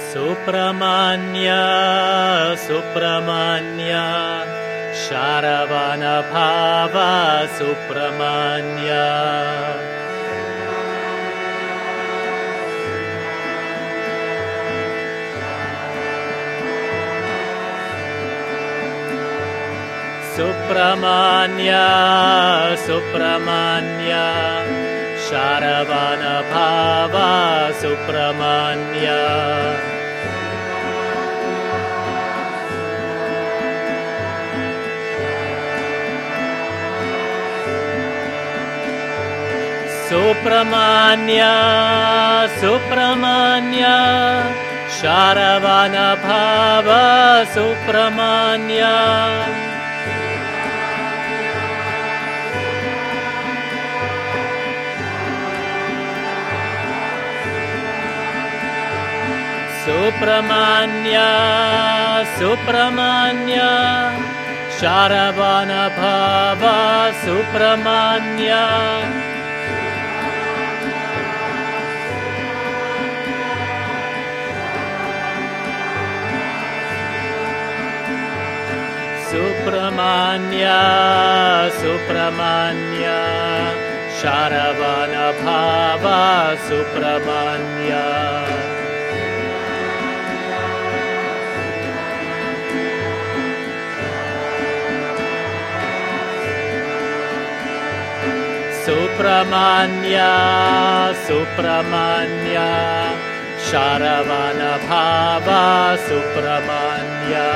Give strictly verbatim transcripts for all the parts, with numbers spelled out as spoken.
Supramanya, Supramanya, Sharavana Bhava Supramanya. Supramanya, Supramanya, Sharavana Bhava Supramanya. Supramanya, Supramanya, Sharavana Bhava Supramanya. Supramanya, Supramanya, Sharavana Bhava Supramanya. Supramanya, Supramanya, Sharavana Bhava Supramanya. Supramanya, Supramanya, Sharavana Bhava Supramanya.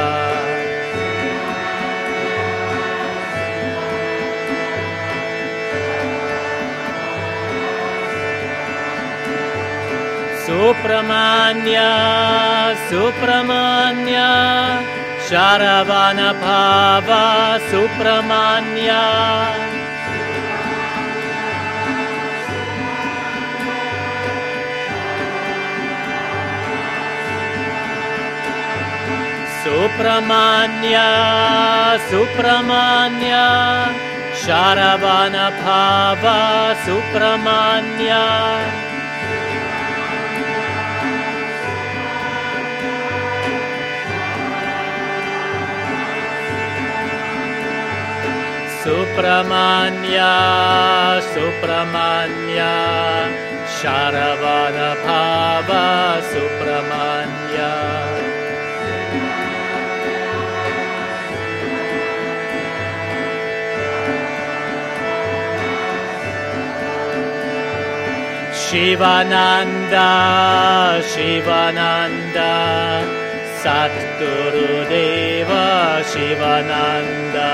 Supramanya, Supramanya, Sharavana Bhava Supramanya. Supramanya, Supramanya, Sharavana Bhava Supramanya. Supramanya, Supramanya, Sharavana Bhava Supramanya. Shivananda, Shivananda, Satguru Deva Shivananda.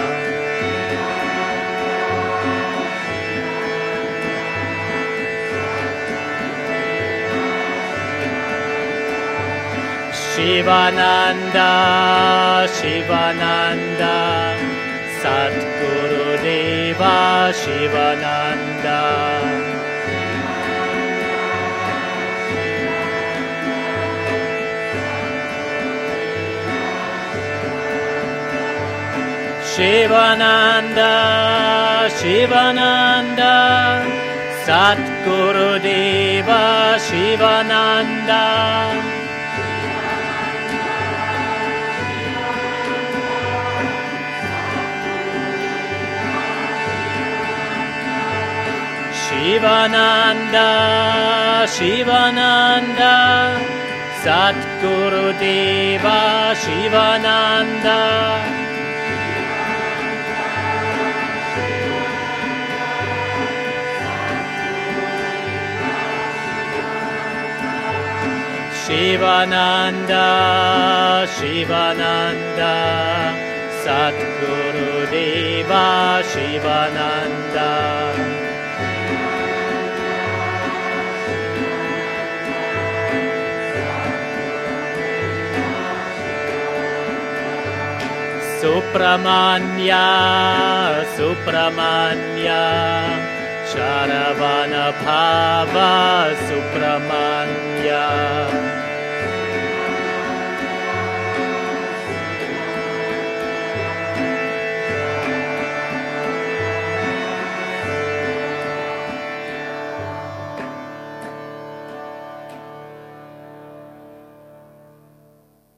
Shivananda, Shivananda, Satguru Deva Shivananda. Shivananda, Shivananda, Satguru Deva Shivananda. Shivananda, Shivananda, Satguru Deva Shivananda. Shivananda, Shivananda, Satguru Deva Shivananda. Supramanya, Supramanya, Sharavana Bhava Supramanya.